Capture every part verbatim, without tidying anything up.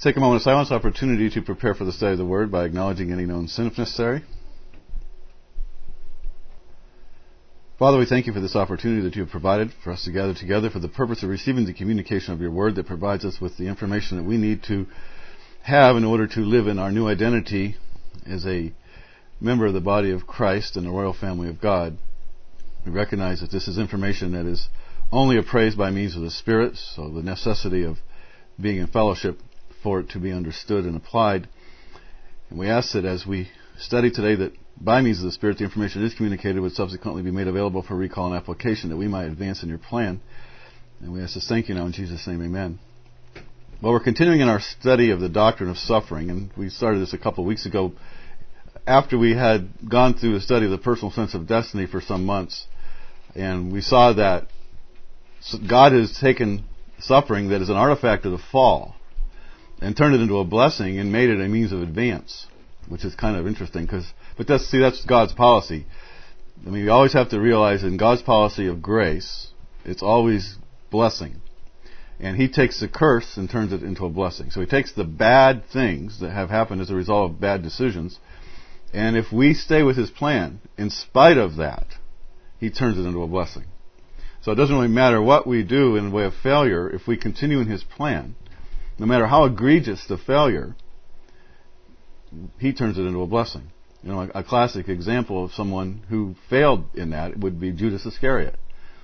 take a moment of silence, opportunity to prepare for the study of the Word by acknowledging any known sin if necessary. Father, we thank you for this opportunity that you have provided for us to gather together for the purpose of receiving the communication of your Word that provides us with the information that we need to have in order to live in our new identity as a member of the body of Christ and the royal family of God. We recognize that this is information that is only appraised by means of the Spirit, so the necessity of being in fellowship for it to be understood and applied. And we ask that as we study today that by means of the Spirit, the information that is communicated would subsequently be made available for recall and application, that we might advance in your plan. And we ask this thank you now in Jesus' name, amen. Well, we're continuing in our study of the doctrine of suffering, and we started this a couple of weeks ago after we had gone through the study of the personal sense of destiny for some months. And we saw that God has taken suffering that is an artifact of the fall and turned it into a blessing and made it a means of advance, which is kind of interesting. Because, but that's see, that's God's policy. I mean, you always have to realize in God's policy of grace, it's always blessing, and He takes the curse and turns it into a blessing. So He takes the bad things that have happened as a result of bad decisions, and if we stay with His plan, in spite of that, He turns it into a blessing. So it doesn't really matter what we do in the way of failure if we continue in His plan. No matter how egregious the failure, He turns it into a blessing. You know, a, a classic example of someone who failed in that would be Judas Iscariot.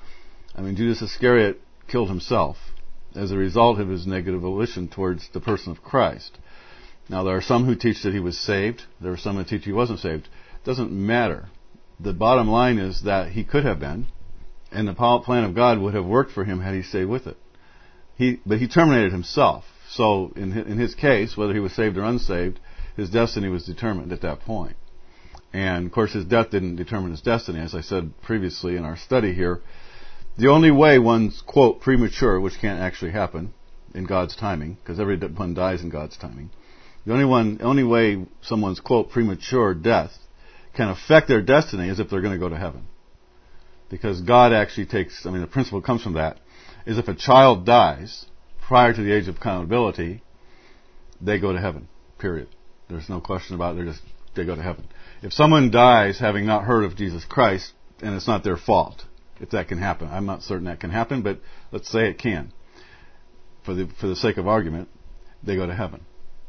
I mean, Judas Iscariot killed himself as a result of his negative volition towards the person of Christ. Now, there are some who teach that he was saved. There are some who teach he wasn't saved. It doesn't matter. The bottom line is that he could have been, and the plan of God would have worked for him had he stayed with it. He, but he terminated himself. So in his, in his case, whether he was saved or unsaved, his destiny was determined at that point. And, of course, his death didn't determine his destiny. As I said previously in our study here, the only way one's, quote, premature, which can't actually happen in God's timing, because everyone dies in God's timing, the only one, only way someone's, quote, premature death can affect their destiny is if they're going to go to heaven. Because God actually takes, I mean, the principle comes from that, is if a child dies prior to the age of accountability, they go to heaven, period. There's no question about it. They're just, they go to heaven. If someone dies having not heard of Jesus Christ, and it's not their fault, if that can happen. I'm not certain that can happen, but let's say it can. For the, for the sake of argument, they go to heaven.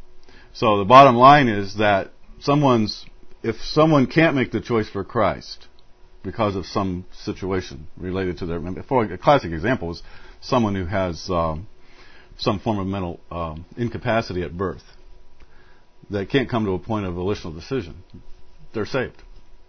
So the bottom line is that someone's, if someone can't make the choice for Christ because of some situation related to their, for a classic example is someone who has um, some form of mental um, incapacity at birth that can't come to a point of volitional decision, they're saved.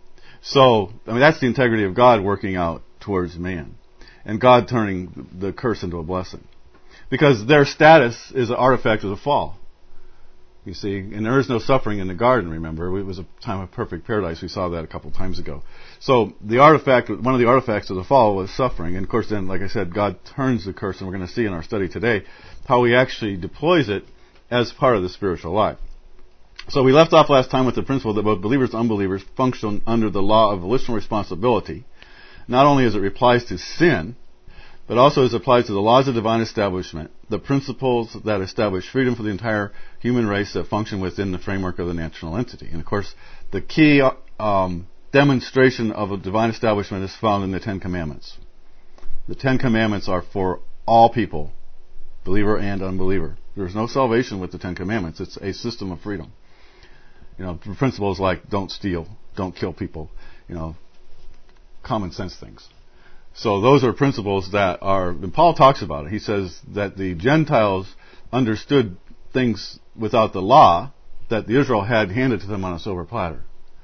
So, I mean, that's the integrity of God working out towards man, and God turning the curse into a blessing, because their status is an artifact of the fall. You see, and there is no suffering in the garden, remember. It was a time of perfect paradise. We saw that a couple of times ago. So the artifact, one of the artifacts of the fall was suffering. And of course then, like I said, God turns the curse, and we're going to see in our study today how He actually deploys it as part of the spiritual life. So we left off last time with the principle that both believers and unbelievers function under the law of volitional responsibility, not only as it applies to sin, but also as it applies to the laws of divine establishment, the principles that establish freedom for the entire human race that function within the framework of the natural entity. And of course, the key um, demonstration of a divine establishment is found in the Ten Commandments. The Ten Commandments are for all people, believer and unbeliever. There's no salvation with the Ten Commandments. It's a system of freedom. You know, principles like don't steal, don't kill people, you know, common sense things. So those are principles that are, and Paul talks about it. He says that the Gentiles understood things without the law that the Israel had handed to them on a silver platter.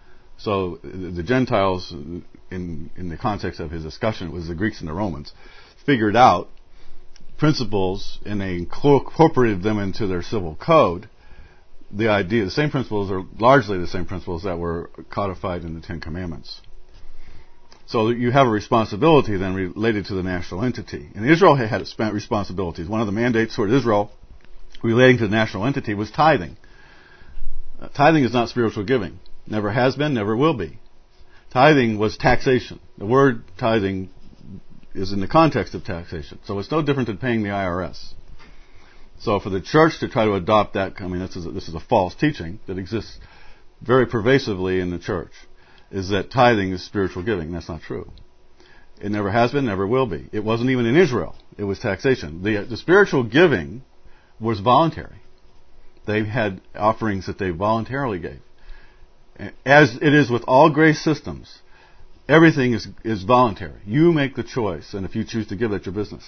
So the Gentiles, in in the context of his discussion, it was the Greeks and the Romans, figured out principles and they incorporated them into their civil code. The idea, the same principles are largely the same principles that were codified in the Ten Commandments. So you have a responsibility then related to the national entity. And Israel had spent responsibilities. One of the mandates toward Israel relating to the national entity was tithing. Uh, tithing is not spiritual giving. Never has been, never will be. Tithing was taxation. The word tithing is in the context of taxation. So it's no different than paying the I R S. So for the church to try to adopt that, I mean, this is a, this is a false teaching that exists very pervasively in the church, is that tithing is spiritual giving. That's not true. It never has been, never will be. It wasn't even in Israel. It was taxation. The, the spiritual giving was voluntary. They had offerings that they voluntarily gave. As it is with all grace systems, everything is, is voluntary. You make the choice, and if you choose to give, that's your business.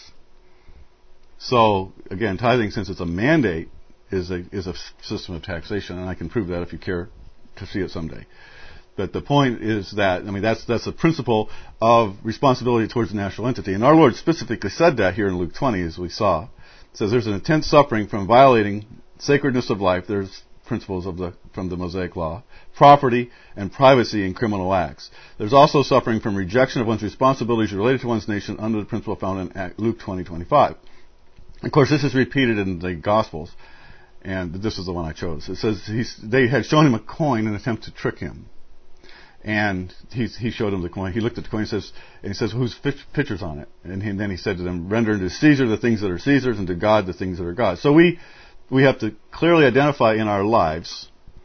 So, again, tithing, since it's a mandate, is a is a system of taxation, and I can prove that if you care to see it someday. But the point is that, I mean, that's that's a principle of responsibility towards the national entity. And our Lord specifically said that here in Luke twenty, as we saw. It says there's an intense suffering from violating sacredness of life. There's principles of the from the Mosaic Law, property, and privacy in criminal acts. There's also suffering from rejection of one's responsibilities related to one's nation under the principle found in Luke twenty twenty-five. Of course, this is repeated in the Gospels, and this is the one I chose. It says he's, they had shown him a coin in an attempt to trick him. And he, he showed him the coin. He looked at the coin and says, and he says, whose picture's on it? And, he, and then he said to them, render unto Caesar the things that are Caesar's, and to God the things that are God's. So we, we have to clearly identify in our lives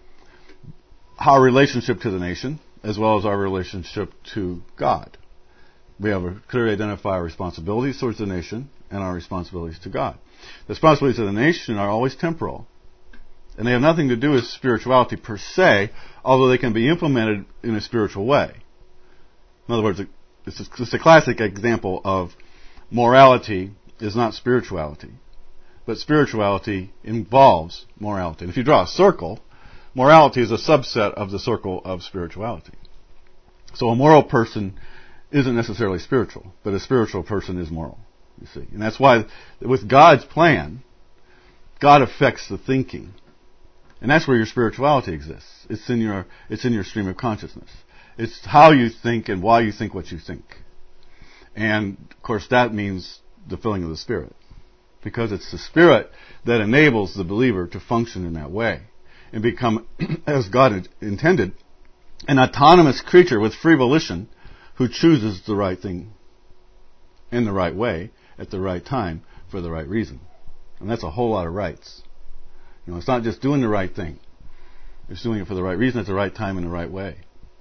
our relationship to the nation, as well as our relationship to God. We have to clearly identify our responsibilities towards the nation and our responsibilities to God. The responsibilities of the nation are always temporal. And they have nothing to do with spirituality per se, although they can be implemented in a spiritual way. In other words, it's a, it's a classic example of morality is not spirituality. But spirituality involves morality. And if you draw a circle, morality is a subset of the circle of spirituality. So a moral person isn't necessarily spiritual, but a spiritual person is moral, you see. And that's why with God's plan, God affects the thinking. And that's where your spirituality exists. It's in your, it's in your stream of consciousness. It's how you think and why you think what you think. And, of course, that means the filling of the Spirit. Because it's the Spirit that enables the believer to function in that way and become, as God intended, an autonomous creature with free volition who chooses the right thing in the right way at the right time for the right reason. And that's a whole lot of rights. You know, it's not just doing the right thing. It's doing it for the right reason at the right time in the right way.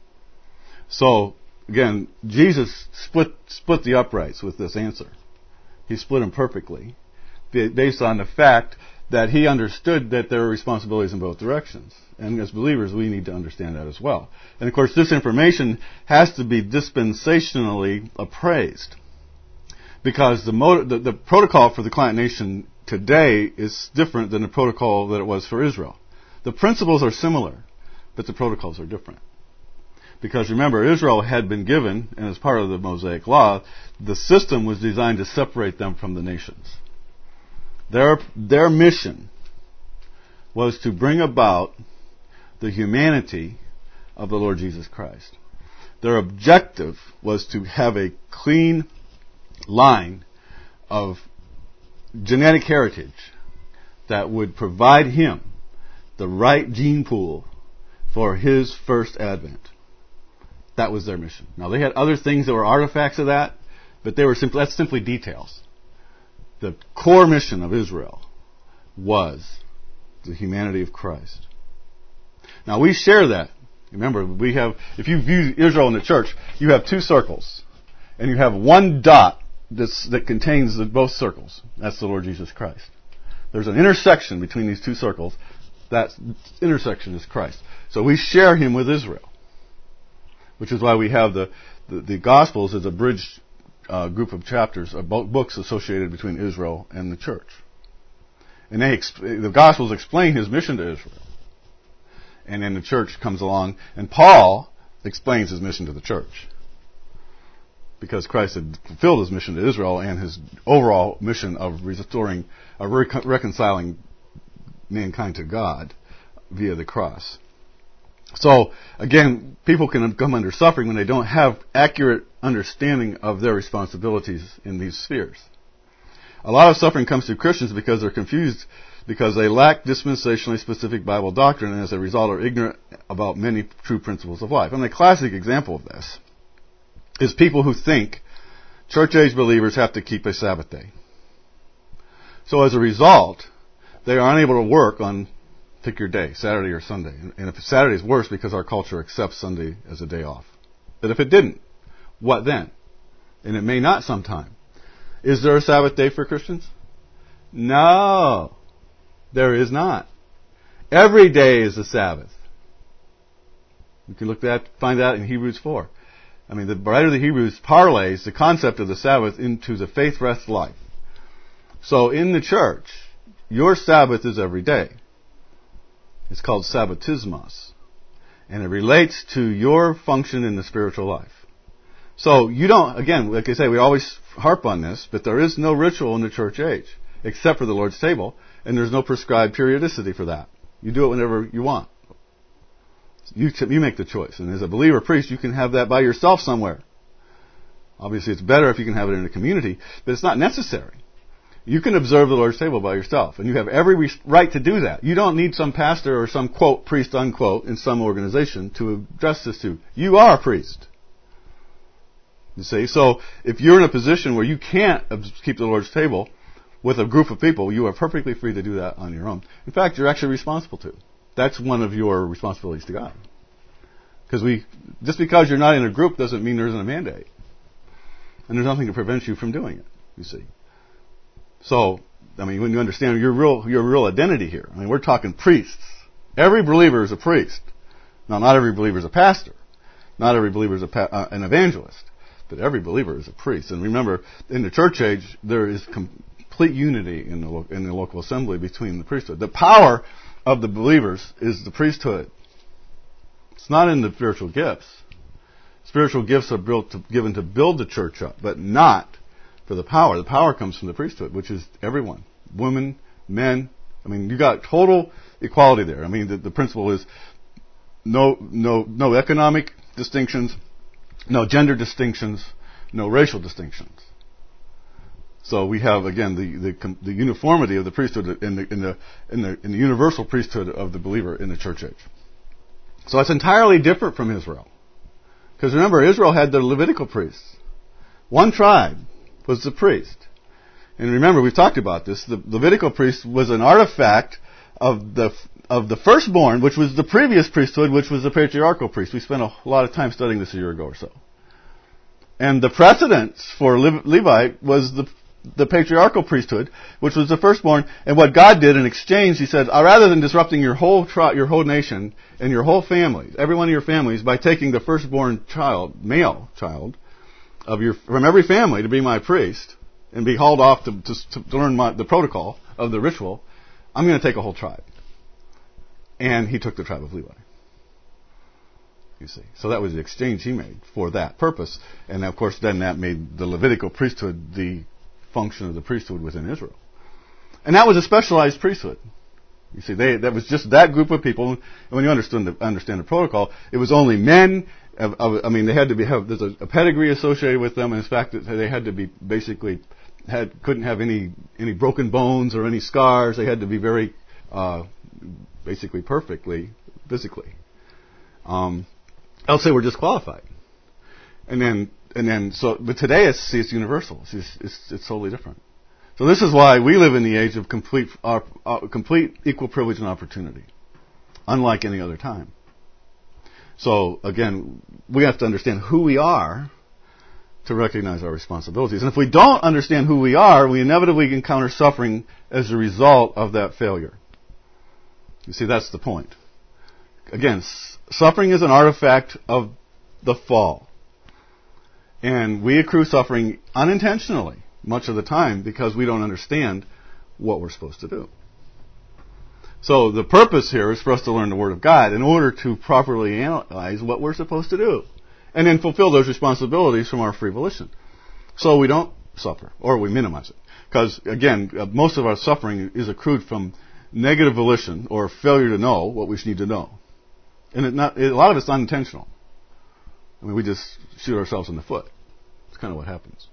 So, again, Jesus split split the uprights with this answer. He split them perfectly based on the fact that he understood that there are responsibilities in both directions. And as believers, we need to understand that as well. And of course, this information has to be dispensationally appraised. Because the, motive, the, the protocol for the client nation today is different than the protocol that it was for Israel. The principles are similar, but the protocols are different. Because remember, Israel had been given, and as part of the Mosaic Law, the system was designed to separate them from the nations. Their, their mission was to bring about the humanity of the Lord Jesus Christ. Their objective was to have a clean line of genetic heritage that would provide him the right gene pool for his first advent. That was their mission. Now, they had other things that were artifacts of that, but they were simply, that's simply details. The core mission of Israel was the humanity of Christ. Now, we share that. Remember, we have, if you view Israel in the church, you have two circles, and you have one dot that's, that contains the, both circles. That's the Lord Jesus Christ. There's an intersection between these two circles. That intersection is Christ. So we share him with Israel, which is why we have the, the, the Gospels as a bridge uh, group of chapters, of books associated between Israel and the church. And they exp- the Gospels explain his mission to Israel. And then the church comes along, and Paul explains his mission to the church. Because Christ had fulfilled his mission to Israel and his overall mission of restoring, of rec- reconciling mankind to God via the cross. So, again, people can come under suffering when they don't have accurate understanding of their responsibilities in these spheres. A lot of suffering comes to Christians because they're confused, because they lack dispensationally specific Bible doctrine, and as a result are ignorant about many true principles of life. And the classic example of this is people who think church-age believers have to keep a Sabbath day. So as a result, they are unable to work on, pick your day, Saturday or Sunday. And if Saturday is worse because our culture accepts Sunday as a day off. But if it didn't, what then? And it may not sometime. Is there a Sabbath day for Christians? No, there is not. Every day is a Sabbath. You can look that, find that in Hebrews four. I mean, the writer of the Hebrews parlays the concept of the Sabbath into the faith rest life. So in the church, your Sabbath is every day. It's called sabbatismos. And it relates to your function in the spiritual life. So you don't, again, like I say, we always harp on this, but there is no ritual in the church age, except for the Lord's table, and there's no prescribed periodicity for that. You do it whenever you want. You, t- you make the choice. And as a believer priest, you can have that by yourself somewhere. Obviously, it's better if you can have it in a community, but it's not necessary. You can observe the Lord's table by yourself, and you have every re- right to do that. You don't need some pastor or some, quote, priest, unquote, in some organization to address this to. You are a priest. You see? So, if you're in a position where you can't keep the Lord's table with a group of people, you are perfectly free to do that on your own. In fact, you're actually responsible to. That's one of your responsibilities to God. Because we, just because you're not in a group doesn't mean there isn't a mandate. And there's nothing to prevent you from doing it, you see. So, I mean, when you understand your real, your real identity here, I mean, we're talking priests. Every believer is a priest. Now, not every believer is a pastor. Not every believer is a pa- uh, an evangelist. But every believer is a priest. And remember, in the church age, there is complete unity in the, lo- in the local assembly between the priesthood. The power of the believers is the priesthood. It's not in the spiritual gifts. Spiritual gifts are built to, given to build the church up, but not for the power. The power comes from the priesthood, which is everyone. Women, men. I mean, you got total equality there. I mean, the, the principle is no, no, no economic distinctions, no gender distinctions, no racial distinctions. So we have again the, the the uniformity of the priesthood in the in the in the in the universal priesthood of the believer in the church age. So it's entirely different from Israel, because remember, Israel had the Levitical priests. One tribe was the priest, and remember we've talked about this. The Levitical priest was an artifact of the of the firstborn, which was the previous priesthood, which was the patriarchal priest. We spent a lot of time studying this a year ago or so. And the precedence for Levi was the the patriarchal priesthood, which was the firstborn. And what God did in exchange, He said, rather than disrupting your whole tri- your whole nation and your whole family, every one of your families, by taking the firstborn child, male child, of your from every family to be my priest and be hauled off to, to, to learn my, the protocol of the ritual, I'm going to take a whole tribe. And He took the tribe of Levi. You see. So that was the exchange He made for that purpose. And of course then that made the Levitical priesthood the function of the priesthood within Israel. And that was a specialized priesthood. You see, they, that was just that group of people. And when you understand the, understand the protocol, it was only men. I mean, they had to be have there's a, a pedigree associated with them. And in fact, they had to be basically had couldn't have any any broken bones or any scars. They had to be very uh, basically perfectly physically. Um, else they were disqualified. And then and then so, but today it's see, it's universal. It's, just, it's it's totally different. So this is why we live in the age of complete uh, uh, complete equal privilege and opportunity, unlike any other time. So again, we have to understand who we are to recognize our responsibilities. And if we don't understand who we are, we inevitably encounter suffering as a result of that failure. You see, that's the point. Again, s- suffering is an artifact of the fall. And we accrue suffering unintentionally much of the time because we don't understand what we're supposed to do. So the purpose here is for us to learn the Word of God in order to properly analyze what we're supposed to do and then fulfill those responsibilities from our free volition. So we don't suffer, or we minimize it. Because, again, uh, most of our suffering is accrued from negative volition or failure to know what we need to know. And it not, it, a lot of it's unintentional. I mean, we just shoot ourselves in the foot. That's kind of what happens.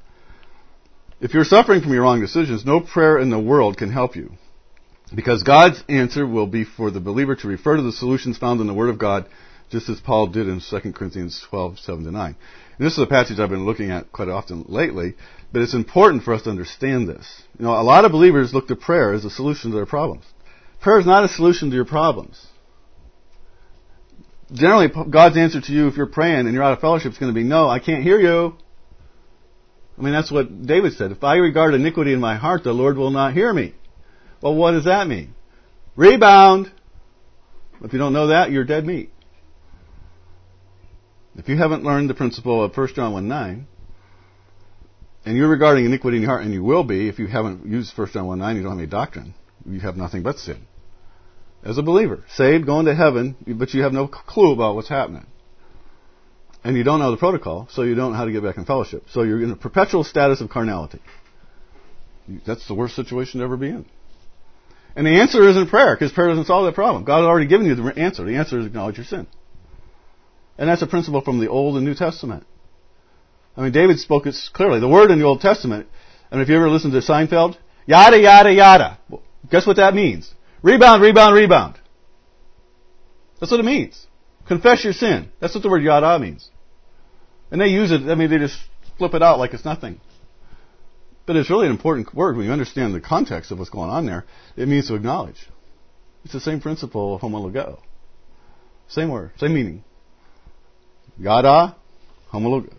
If you're suffering from your wrong decisions, no prayer in the world can help you. Because God's answer will be for the believer to refer to the solutions found in the Word of God just as Paul did in Second Corinthians twelve, seven to nine. And this is a passage I've been looking at quite often lately, but it's important for us to understand this. You know, a lot of believers look to prayer as a solution to their problems. Prayer is not a solution to your problems. Generally, God's answer to you if you're praying and you're out of fellowship is going to be, no, I can't hear you. I mean, that's what David said. If I regard iniquity in my heart, the Lord will not hear me. Well, what does that mean? Rebound. If you don't know that, you're dead meat. If you haven't learned the principle of First John one nine, and you're regarding iniquity in your heart, and you will be if you haven't used First John one nine, you don't have any doctrine. You have nothing but sin. As a believer, saved, going to heaven, but you have no clue about what's happening. And you don't know the protocol, so you don't know how to get back in fellowship. So you're in a perpetual status of carnality. That's the worst situation to ever be in. And the answer isn't prayer, because prayer doesn't solve that problem. God has already given you the answer. The answer is acknowledge your sin. And that's a principle from the Old and New Testament. I mean, David spoke it clearly. The word in the Old Testament, and if you ever listen to Seinfeld, yada, yada, yada. Well, guess what that means? Rebound, rebound, rebound. That's what it means. Confess your sin. That's what the word yada means. And they use it, I mean, they just flip it out like it's nothing. But it's really an important word when you understand the context of what's going on there. It means to acknowledge. It's the same principle of homologo. Same word, same meaning. Yada, homologo.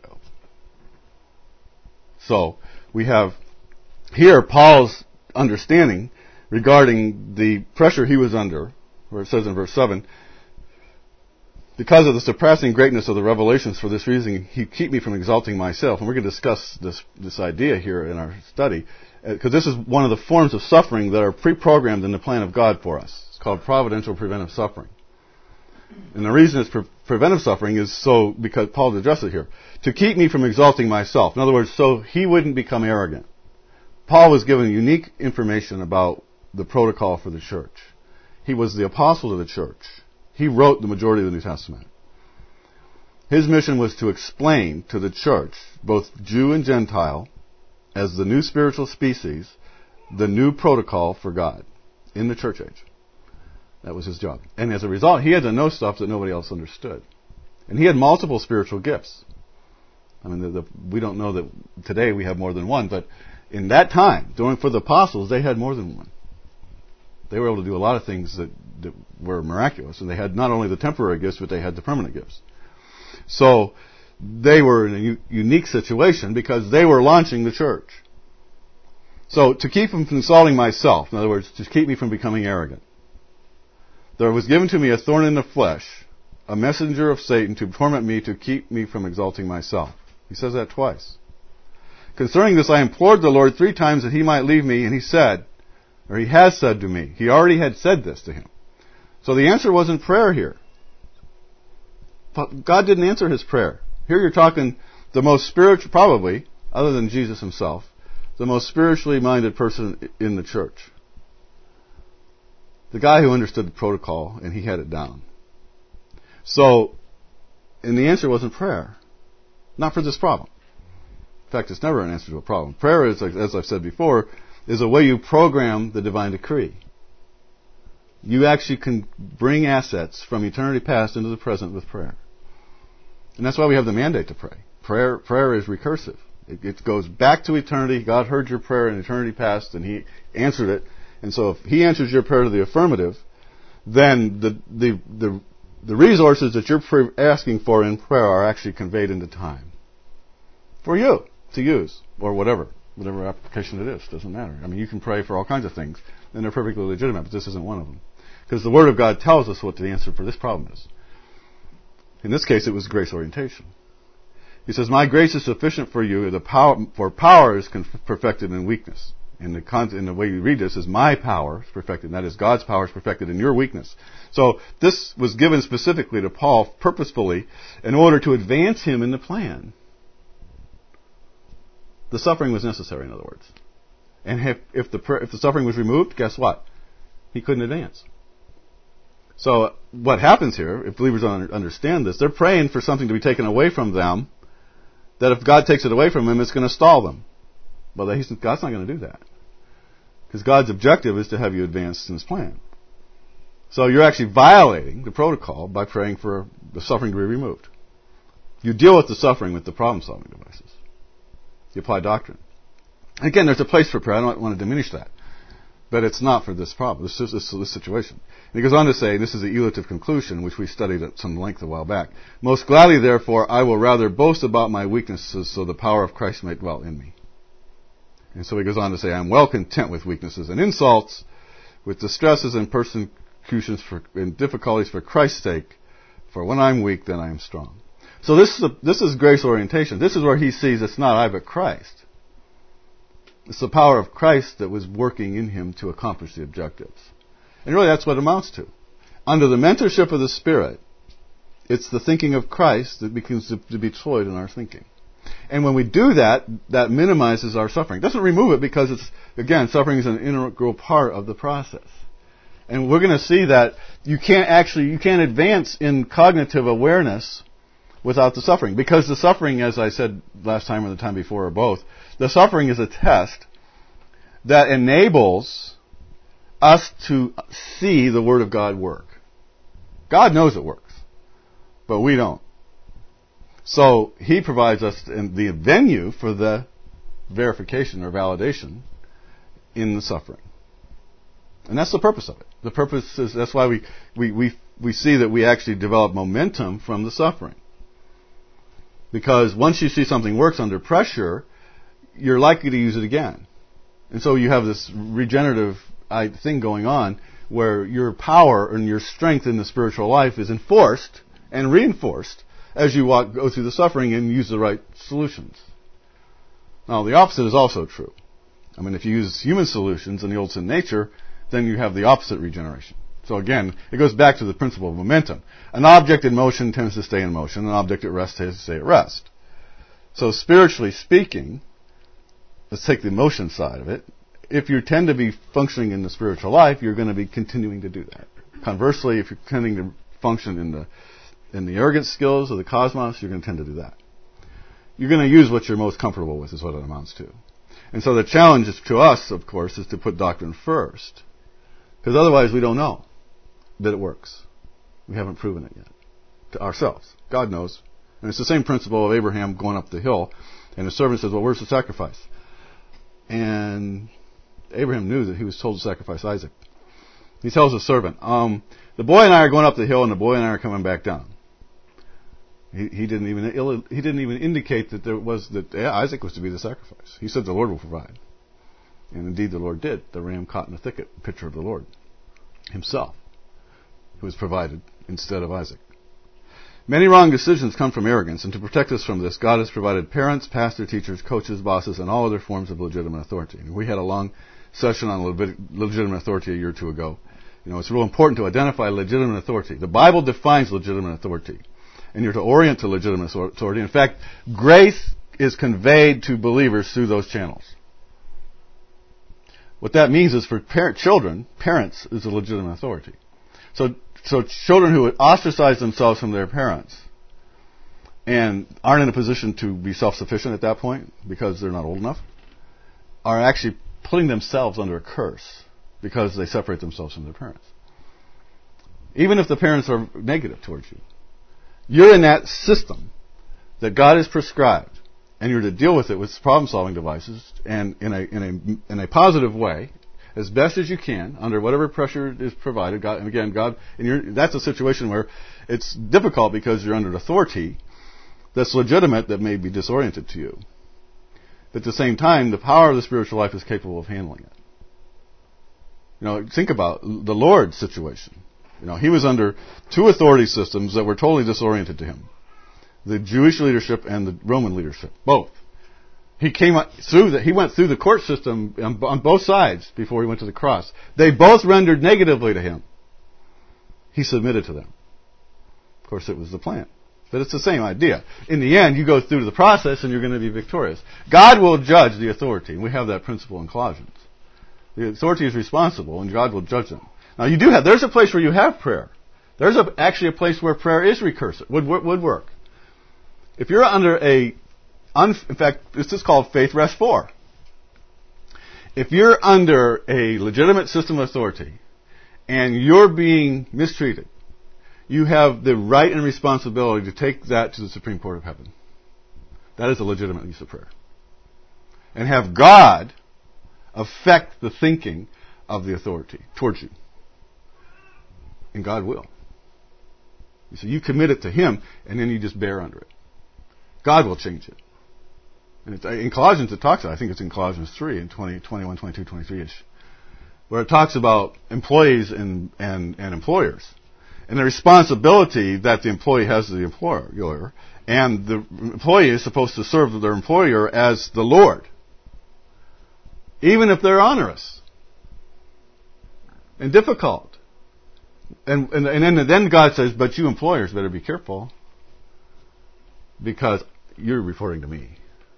So, we have here Paul's understanding regarding the pressure he was under, where it says in verse seven, because of the surpassing greatness of the revelations, for this reason he keep me from exalting myself. And we're going to discuss this this idea here in our study, because this is one of the forms of suffering that are pre-programmed in the plan of God for us. It's called providential preventive suffering. And the reason it's pre- preventive suffering is so, because Paul addressed it here, to keep me from exalting myself. In other words, so he wouldn't become arrogant. Paul was given unique information about the protocol for the church. He was the apostle to the church. He wrote the majority of the New Testament. His mission was to explain to the church, both Jew and Gentile, as the new spiritual species, the new protocol for God in the church age. That was his job. And as a result, he had to know stuff that nobody else understood. And he had multiple spiritual gifts. I mean, the, the, we don't know that today we have more than one, but in that time, during for the apostles, they had more than one. They were able to do a lot of things that, that were miraculous. And they had not only the temporary gifts, but they had the permanent gifts. So they were in a u- unique situation because they were launching the church. So to keep them from insulting myself, in other words, to keep me from becoming arrogant, there was given to me a thorn in the flesh, a messenger of Satan to torment me, to keep me from exalting myself. He says that twice. Concerning this, I implored the Lord three times that he might leave me, and he said, or he has said to me, he already had said this to him. So the answer wasn't prayer here. God didn't answer his prayer. Here you're talking the most spiritual, probably, other than Jesus himself, the most spiritually minded person in the church. The guy who understood the protocol, and he had it down. So, and the answer wasn't prayer. Not for this problem. In fact, it's never an answer to a problem. Prayer is, as I've said before, is a way you program the divine decree. You actually can bring assets from eternity past into the present with prayer. And that's why we have the mandate to pray. Prayer, prayer is recursive. It, it goes back to eternity. God heard your prayer in eternity past, and he answered it. And so if he answers your prayer to the affirmative, then the the the, the resources that you're asking for in prayer are actually conveyed into time. For you to use, or whatever. Whatever application it is, doesn't matter. I mean, you can pray for all kinds of things, and they're perfectly legitimate, but this isn't one of them. Because the Word of God tells us what the answer for this problem is. In this case, it was grace orientation. He says, my grace is sufficient for you, the power, for power is perfected in weakness. And the, con- and the way you read this is my power is perfected, and that is God's power is perfected in your weakness. So this was given specifically to Paul purposefully in order to advance him in the plan. The suffering was necessary, in other words. And if, if, the, if the suffering was removed, guess what? He couldn't advance. So what happens here, if believers don't understand this, they're praying for something to be taken away from them, that if God takes it away from them, it's going to stall them. Well, God's not going to do that. Because God's objective is to have you advance in His plan. So you're actually violating the protocol by praying for the suffering to be removed. You deal with the suffering with the problem-solving devices. You apply doctrine. Again, there's a place for prayer. I don't want to diminish that. But it's not for this problem, this, this, this situation. And he goes on to say, this is the elative conclusion, which we studied at some length a while back. Most gladly, therefore, I will rather boast about my weaknesses, so the power of Christ may dwell in me. And so he goes on to say, I am well content with weaknesses and insults, with distresses and persecutions for, and difficulties for Christ's sake. For when I'm weak, then I am strong. So this is, a, this is grace orientation. This is where he sees it's not I, but Christ. It's the power of Christ that was working in him to accomplish the objectives. And really that's what it amounts to. Under the mentorship of the Spirit, it's the thinking of Christ that begins to, to be deployed in our thinking. And when we do that, that minimizes our suffering. It doesn't remove it because it's, again, suffering is an integral part of the process. And we're going to see that you can't actually, you can't advance in cognitive awareness without the suffering. Because the suffering, as I said last time or the time before or both, the suffering is a test that enables us to see the Word of God work. God knows it works, but we don't. So He provides us the venue for the verification or validation in the suffering. And that's the purpose of it. The purpose is, that's why we, we, we, we see that we actually develop momentum from the suffering. Because once you see something works under pressure, you're likely to use it again. And so you have this regenerative thing going on where your power and your strength in the spiritual life is enforced and reinforced as you walk, go through the suffering and use the right solutions. Now, the opposite is also true. I mean, if you use human solutions in the old sin nature, then you have the opposite regeneration. So again, it goes back to the principle of momentum. An object in motion tends to stay in motion. An object at rest tends to stay at rest. So spiritually speaking, let's take the motion side of it. If you tend to be functioning in the spiritual life, you're going to be continuing to do that. Conversely, if you're tending to function in the in the arrogant skills of the cosmos, you're going to tend to do that. You're going to use what you're most comfortable with is what it amounts to. And so the challenge is to us, of course, is to put doctrine first. Because otherwise we don't know that it works. We haven't proven it yet. To ourselves. God knows. And it's the same principle of Abraham going up the hill. And his servant says, well, where's the sacrifice? And Abraham knew that he was told to sacrifice Isaac. He tells his servant, um, the boy and I are going up the hill and the boy and I are coming back down. He, he didn't even he didn't even indicate that there was that yeah, Isaac was to be the sacrifice. He said the Lord will provide. And indeed the Lord did. The ram caught in the thicket, a picture of the Lord himself, who was provided instead of Isaac. Many wrong decisions come from arrogance, and to protect us from this, God has provided parents, pastor, teachers, coaches, bosses, and all other forms of legitimate authority. And we had a long session on legitimate authority a year or two ago. You know, it's real important to identify legitimate authority. The Bible defines legitimate authority, and you're to orient to legitimate authority. In fact, grace is conveyed to believers through those channels. What that means is for parent, children, parents is a legitimate authority. So, so children who ostracize themselves from their parents and aren't in a position to be self-sufficient at that point because they're not old enough are actually putting themselves under a curse because they separate themselves from their parents. Even if the parents are negative towards you. You're in that system that God has prescribed, and you're to deal with it with problem-solving devices and in a in a in a positive way, as best as you can, under whatever pressure is provided. God, and again, God, and you're, that's a situation where it's difficult because you're under authority that's legitimate that may be disoriented to you. But at the same time, the power of the spiritual life is capable of handling it. You know, think about the Lord's situation. You know, he was under two authority systems that were totally disoriented to him. The Jewish leadership and the Roman leadership. Both. He came through the, he went through the court system on, on both sides before he went to the cross. They both rendered negatively to him. He submitted to them. Of course, it was the plan. But it's the same idea. In the end, you go through the process and you're going to be victorious. God will judge the authority. We have that principle in Colossians. The authority is responsible and God will judge them. Now you do have, there's a place where you have prayer. There's a, actually a place where prayer is recursive, would, would work. If you're under a, un, in fact, this is called Faith Rest four. If you're under a legitimate system of authority and you're being mistreated, you have the right and responsibility to take that to the Supreme Court of Heaven. That is a legitimate use of prayer. And have God affect the thinking of the authority towards you. And God will. So you commit it to Him, and then you just bear under it. God will change it. And it's, in Colossians it talks about, I think it's in Colossians three, in twenty, twenty-one, twenty-two, twenty-three-ish, where it talks about employees and, and, and employers. And the responsibility that the employee has to the employer, and the employee is supposed to serve their employer as the Lord, even if they're onerous and difficult. And, and, and then, then God says, but you employers better be careful, because you're reporting to me.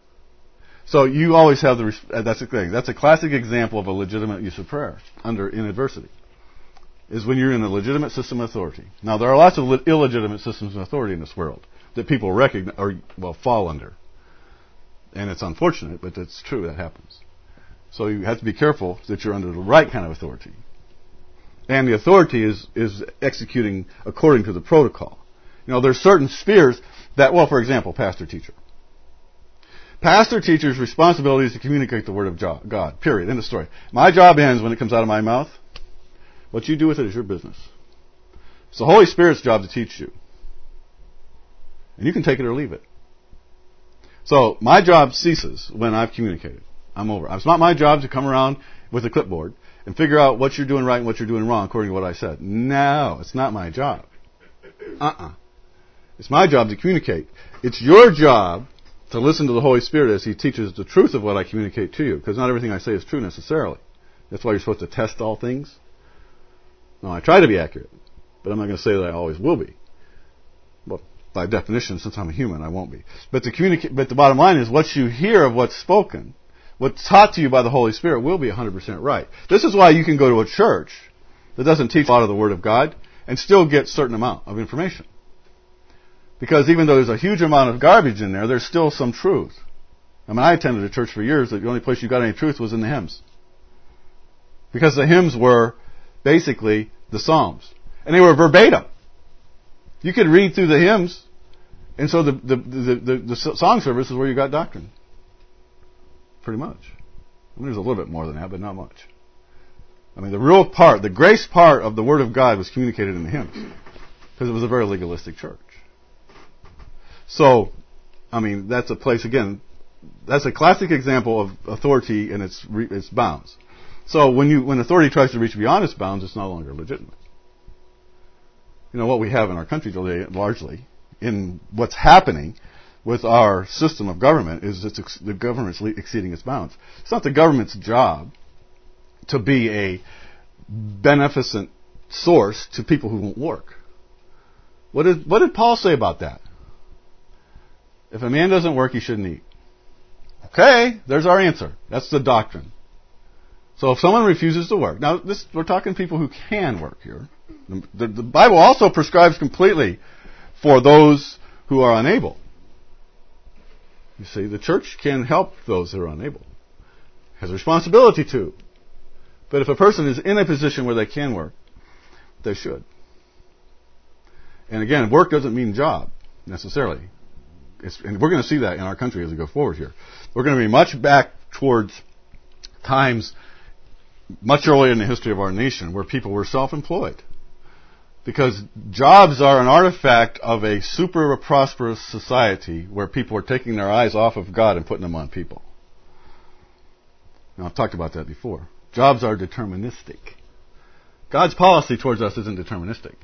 So you always have the, that's the thing. That's a classic example of a legitimate use of prayer under, in adversity, is when you're in a legitimate system of authority. Now, there are lots of le- illegitimate systems of authority in this world that people recognize, or, well, fall under. And it's unfortunate, but it's true, that happens. So you have to be careful that you're under the right kind of authority. And the authority is, is executing according to the protocol. You know, there's certain spheres that, well, for example, pastor-teacher. Pastor-teacher's responsibility is to communicate the Word of God, period, end of story. My job ends when it comes out of my mouth. What you do with it is your business. It's the Holy Spirit's job to teach you. And you can take it or leave it. So my job ceases when I've communicated. I'm over. It's not my job to come around with a clipboard and figure out what you're doing right and what you're doing wrong according to what I said. No, it's not my job. Uh-uh. It's my job to communicate. It's your job to listen to the Holy Spirit as He teaches the truth of what I communicate to you, because not everything I say is true necessarily. That's why you're supposed to test all things. No, I try to be accurate, but I'm not going to say that I always will be. Well, by definition, since I'm a human, I won't be. But the communicate, but the bottom line is, what you hear of what's spoken, what's taught to you by the Holy Spirit, will be one hundred percent right. This is why you can go to a church that doesn't teach a lot of the Word of God and still get a certain amount of information. Because even though there's a huge amount of garbage in there, there's still some truth. I mean, I attended a church for years that the only place you got any truth was in the hymns. Because the hymns were basically the Psalms. And they were verbatim. You could read through the hymns, and so the, the, the, the, the song service is where you got doctrine. Pretty much. I mean, there's a little bit more than that, but not much. I mean, the real part, the grace part of the Word of God was communicated in the hymns. Because it was a very legalistic church. So, I mean, that's a place, again, that's a classic example of authority and its its bounds. So when you when authority tries to reach beyond its bounds, it's no longer legitimate. You know, what we have in our country today, largely, in what's happening with our system of government, is it's ex- the government's le- exceeding its bounds. It's not the government's job to be a beneficent source to people who won't work. What did, what did Paul say about that? If a man doesn't work, he shouldn't eat. Okay, there's our answer. That's the doctrine. So if someone refuses to work, now this, we're talking people who can work here. The, the, the Bible also prescribes completely for those who are unable. You see, the church can help those who are unable. Has a responsibility to. But if a person is in a position where they can work, they should. And again, work doesn't mean job, necessarily. It's, and we're going to see that in our country as we go forward here. We're going to be much back towards times much earlier in the history of our nation where people were self-employed. Because jobs are an artifact of a super prosperous society where people are taking their eyes off of God and putting them on people. Now, I've talked about that before. Jobs are deterministic. God's policy towards us isn't deterministic.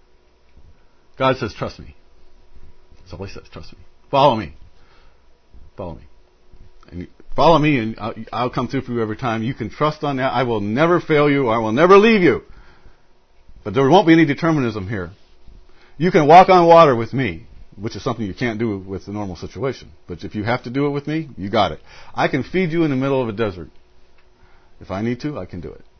God says, trust me. That's all He says, trust me. Follow me. Follow me. And follow me, and I'll, I'll come through for you every time. You can trust on that. I will never fail you. I will never leave you. But there won't be any determinism here. You can walk on water with me, which is something you can't do with the normal situation. But if you have to do it with me, you got it. I can feed you in the middle of a desert. If I need to, I can do it.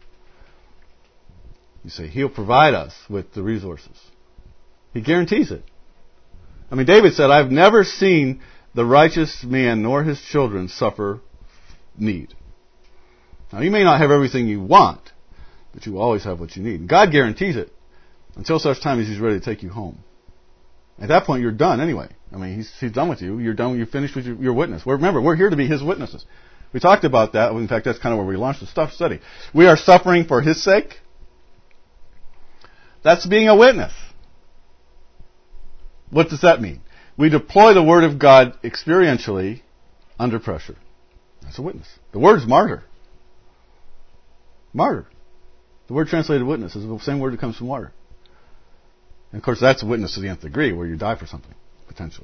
You say, He'll provide us with the resources. He guarantees it. I mean, David said, I've never seen the righteous man nor his children suffer need. Now, you may not have everything you want, But you will always have what you need. And God guarantees it until such time as He's ready to take you home. At that point, you're done anyway. I mean, He's, he's done with you. You're done. You're finished with your, your witness. Well, remember, we're here to be His witnesses. We talked about that. In fact, that's kind of where we launched the stuff study. We are suffering for His sake. That's being a witness. What does that mean? We deploy the Word of God experientially under pressure. That's a witness. The word is martyr. Martyr. The word translated witness is the same word that comes from water. And of course, that's a witness to the nth degree, where you die for something, potentially.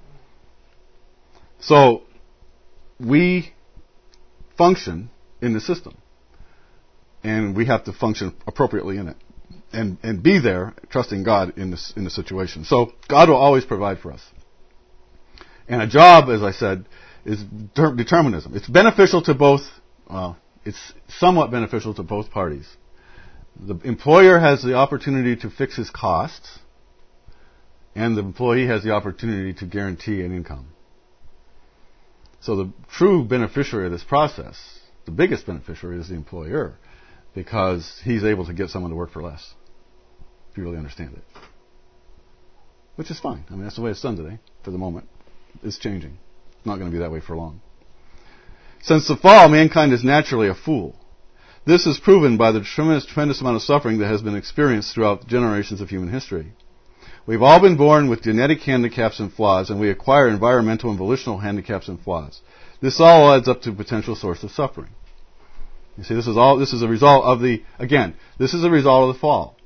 So, we function in the system. And we have to function appropriately in it. And, and be there, trusting God in this, in the situation. So, God will always provide for us. And a job, as I said, is de- determinism. It's beneficial to both, well, it's somewhat beneficial to both parties. The employer has the opportunity to fix his costs, and the employee has the opportunity to guarantee an income. So the true beneficiary of this process, the biggest beneficiary, is the employer, because he's able to get someone to work for less, if you really understand it. Which is fine. I mean, that's the way it's done today, for the moment. It's changing. It's not going to be that way for long. Since the fall, mankind is naturally a fool. This is proven by the tremendous, tremendous amount of suffering that has been experienced throughout the generations of human history. We've all been born with genetic handicaps and flaws, and we acquire environmental and volitional handicaps and flaws. This all adds up to a potential source of suffering. You see, this is all, this is a result of the, again, this is a result of the fall.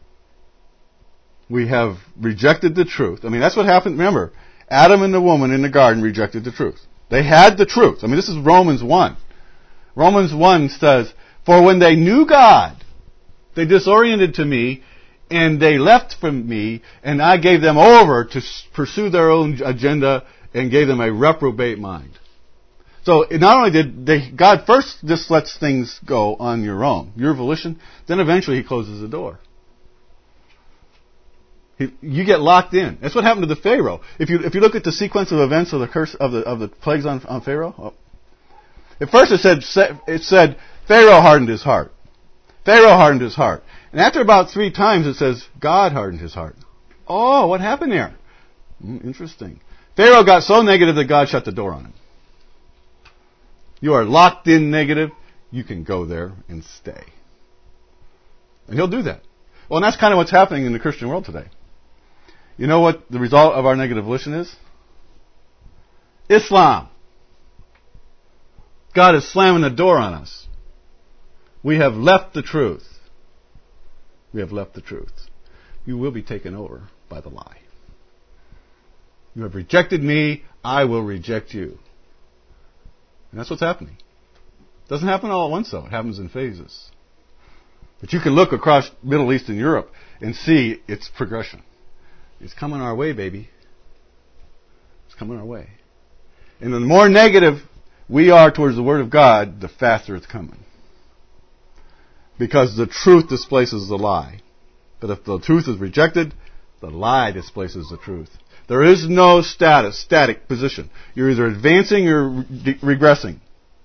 We have rejected the truth. I mean, that's what happened. Remember, Adam and the woman in the garden rejected the truth. They had the truth. I mean, this is Romans one. Romans one says, "For when they knew God, they disoriented to me, and they left from me, and I gave them over to pursue their own agenda and gave them a reprobate mind." So not only did they, God first just lets things go on your own, your volition, then eventually He closes the door. He, you get locked in. That's what happened to the Pharaoh. If you if you look at the sequence of events of the curse of the of the plagues on, on Pharaoh, oh. At first it said it said Pharaoh hardened his heart. Pharaoh hardened his heart, and after about three times it says God hardened his heart. Oh, what happened there? Mm, interesting. Pharaoh got so negative that God shut the door on him. You are locked in negative. You can go there and stay, and He'll do that. Well, and that's kind of what's happening in the Christian world today. You know what the result of our negative volition is? Islam. God is slamming the door on us. We have left the truth. We have left the truth. You will be taken over by the lie. You have rejected me, I will reject you. And that's what's happening. It doesn't happen all at once, though. It happens in phases. But you can look across Middle East and Europe and see its progression. It's coming our way, baby. It's coming our way. And the more negative we are towards the Word of God, the faster it's coming. Because the truth displaces the lie. But if the truth is rejected, the lie displaces the truth. There is no status, static position. You're either advancing or re- regressing.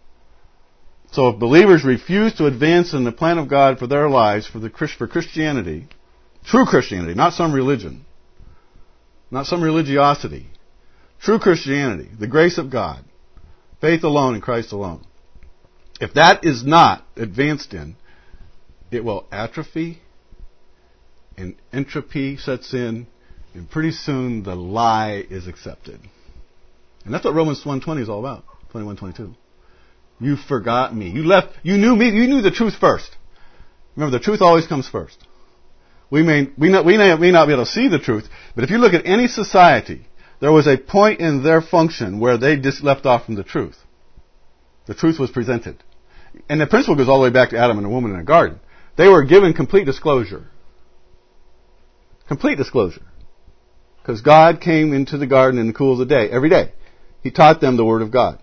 So if believers refuse to advance in the plan of God for their lives, for the for Christianity, true Christianity, not some religion, not some religiosity, true Christianity, the grace of God, faith alone in Christ alone. If that is not advanced in, it will atrophy, and entropy sets in, and pretty soon the lie is accepted. And that's what Romans one twenty is all about, twenty-one twenty-two. You forgot me. You left, you knew me, you knew the truth first. Remember, the truth always comes first. We may, we, not, we may, may not be able to see the truth, but if you look at any society, there was a point in their function where they just left off from the truth. The truth was presented. And the principle goes all the way back to Adam and the woman in the garden. They were given complete disclosure. Complete disclosure. Because God came into the garden in the cool of the day, every day. He taught them the Word of God.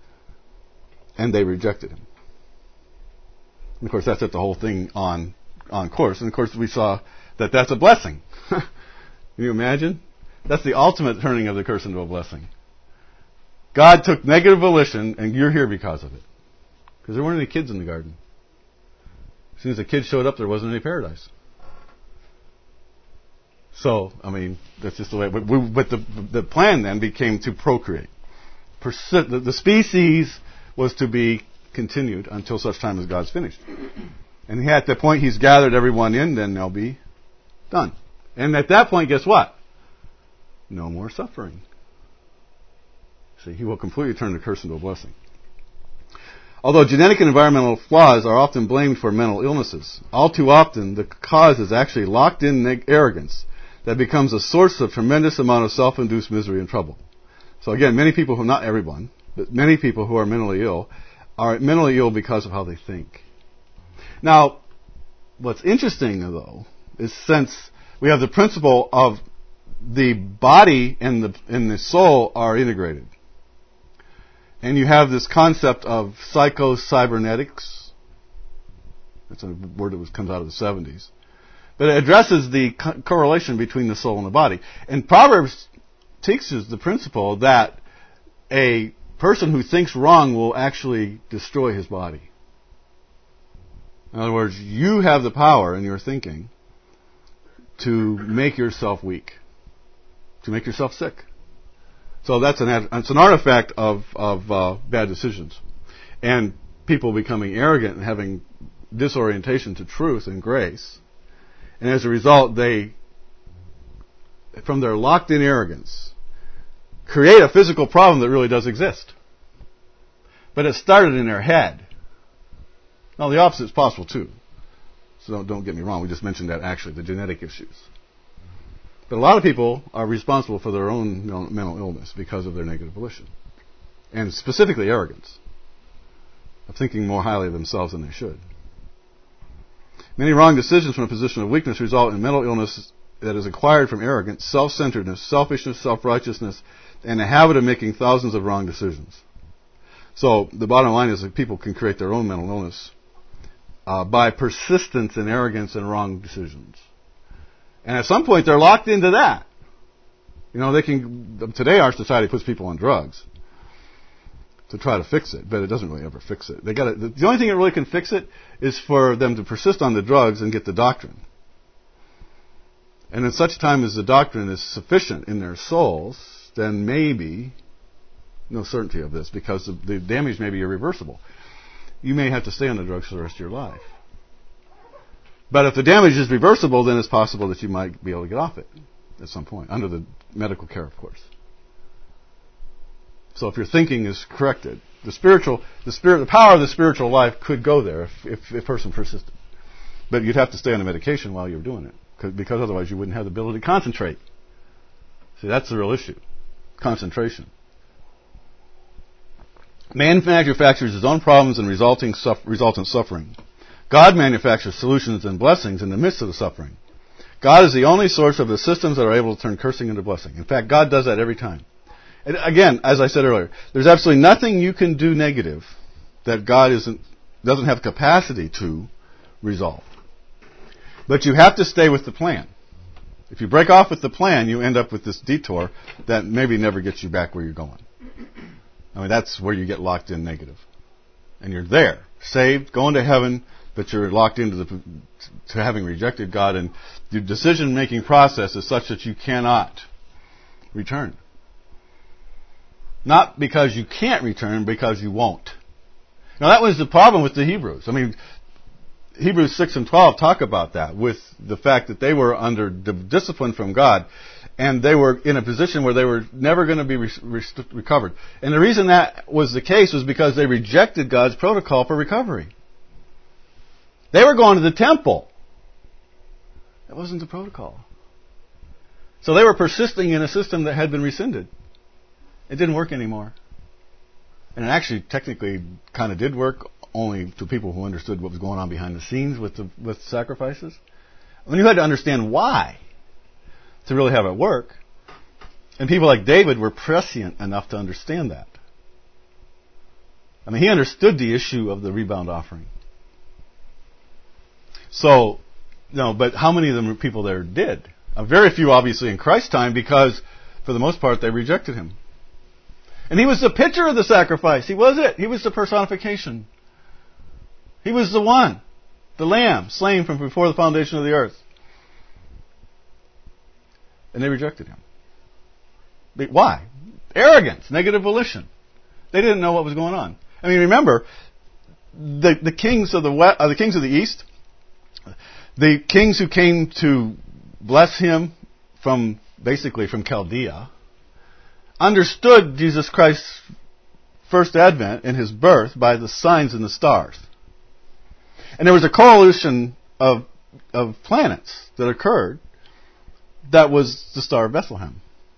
And they rejected Him. And of course, that set the whole thing on, on course. And of course, we saw that that's a blessing. Can you imagine? That's the ultimate turning of the curse into a blessing. God took negative volition, and you're here because of it. Because there weren't any kids in the garden. As soon as the kids showed up, there wasn't any paradise. So, I mean, that's just the way. But, we, but the the plan then became to procreate. Persi- the, the species was to be continued until such time as God's finished. And at that point, He's gathered everyone in, then they'll be done. And at that point, guess what? No more suffering. See, He will completely turn the curse into a blessing. Although genetic and environmental flaws are often blamed for mental illnesses, all too often the cause is actually locked-in neg- arrogance that becomes a source of tremendous amount of self-induced misery and trouble. So again, many people who, not everyone, but many people who are mentally ill are mentally ill because of how they think. Now, what's interesting though, is since we have the principle of the body and the, and the soul are integrated. And you have this concept of psycho-cybernetics. That's a word that was, comes out of the seventies. But it addresses the co- correlation between the soul and the body. And Proverbs teaches the principle that a person who thinks wrong will actually destroy his body. In other words, you have the power in your thinking to make yourself weak, to make yourself sick. So that's an it's an artifact of of uh, bad decisions, and people becoming arrogant and having disorientation to truth and grace, and as a result, they, from their locked-in arrogance, create a physical problem that really does exist. But it started in their head. Now the opposite is possible too. So don't, don't get me wrong. We just mentioned that actually, the genetic issues. But a lot of people are responsible for their own mental illness because of their negative volition. And specifically arrogance. Of thinking more highly of themselves than they should. Many wrong decisions from a position of weakness result in mental illness that is acquired from arrogance, self-centeredness, selfishness, self-righteousness, and a habit of making thousands of wrong decisions. So the bottom line is that people can create their own mental illness uh, by persistence in arrogance and wrong decisions. And at some point, they're locked into that. You know, they can. Today, our society puts people on drugs to try to fix it, but it doesn't really ever fix it. They got the only thing that really can fix it is for them to persist on the drugs and get the doctrine. And at such time as the doctrine is sufficient in their souls, then maybe, no certainty of this, because the, the damage may be irreversible. You may have to stay on the drugs for the rest of your life. But if the damage is reversible, then it's possible that you might be able to get off it at some point, under the medical care, of course. So if your thinking is corrected, the spiritual, the spirit, the power of the spiritual life could go there if, if, if a person persisted. But you'd have to stay on the medication while you're doing it, because otherwise you wouldn't have the ability to concentrate. See, that's the real issue. Concentration. Man manufactures his own problems and resulting suff- resultant suffering. God manufactures solutions and blessings in the midst of the suffering. God is the only source of the systems that are able to turn cursing into blessing. In fact, God does that every time. And again, as I said earlier, there's absolutely nothing you can do negative that God isn't doesn't have capacity to resolve. But you have to stay with the plan. If you break off with the plan, you end up with this detour that maybe never gets you back where you're going. I mean, that's where you get locked in negative. And you're there, saved, going to heaven, but you're locked into the, to having rejected God, and your decision-making process is such that you cannot return. Not because you can't return, because you won't. Now that was the problem with the Hebrews. I mean, Hebrews six and twelve talk about that, with the fact that they were under discipline from God, and they were in a position where they were never going to be re- re- recovered. And the reason that was the case was because they rejected God's protocol for recovery. They were going to the temple. That wasn't the protocol. So they were persisting in a system that had been rescinded. It didn't work anymore. And it actually technically kind of did work, only to people who understood what was going on behind the scenes with the with sacrifices. I mean, you had to understand why to really have it work. And people like David were prescient enough to understand that. I mean, he understood the issue of the rebound offering. So, no, but how many of them people there did? Uh, very few, obviously, in Christ's time, because for the most part they rejected him. And he was the picture of the sacrifice. He was it. He was the personification. He was the one. the Lamb, slain from before the foundation of the earth. And they rejected him. Why? Arrogance, negative volition. They didn't know what was going on. I mean, remember, the the kings of the west, uh, the kings of the east, the kings who came to bless him from basically from Chaldea, understood Jesus Christ's first advent and his birth by the signs in the stars. And there was a coalition of of planets that occurred that was the Star of Bethlehem.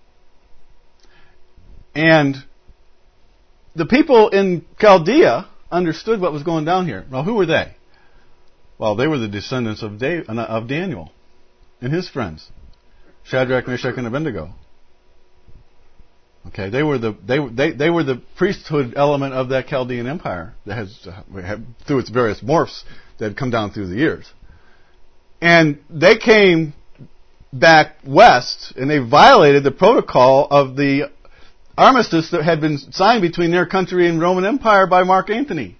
And the people in Chaldea understood what was going down here. Well, who were they? Well, they were the descendants of Dave, of Daniel and his friends, Shadrach, Meshach, and Abednego. Okay, they were the they they they were the priesthood element of that Chaldean empire that has uh, through its various morphs that had come down through the years, and they came back west and they violated the protocol of the armistice that had been signed between their country and Roman Empire by Mark Antony.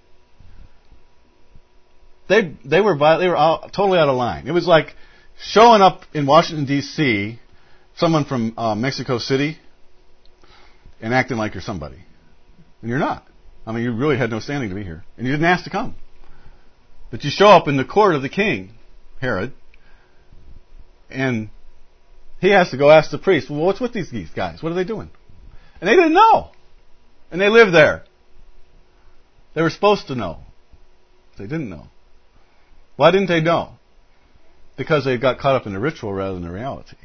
They they were they were all, totally out of line. It was like showing up in Washington D C, someone from uh, Mexico City, and acting like you're somebody, and you're not. I mean, you really had no standing to be here, and you didn't ask to come. But you show up in the court of the king, Herod, and he has to go ask the priest, well, what's with these guys? What are they doing? And they didn't know. And they lived there. They were supposed to know. They didn't know. Why didn't they know? Because they got caught up in the ritual rather than the reality.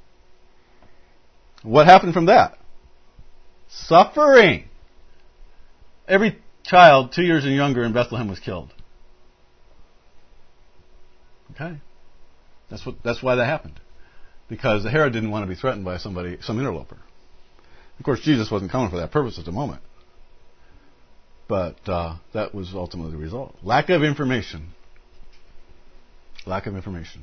What happened from that? Suffering. Every child two years and younger in Bethlehem was killed. Okay? That's what. That's why that happened. Because Herod didn't want to be threatened by somebody, some interloper. Of course, Jesus wasn't coming for that purpose at the moment. But uh, that was ultimately the result. Lack of information. Lack of information.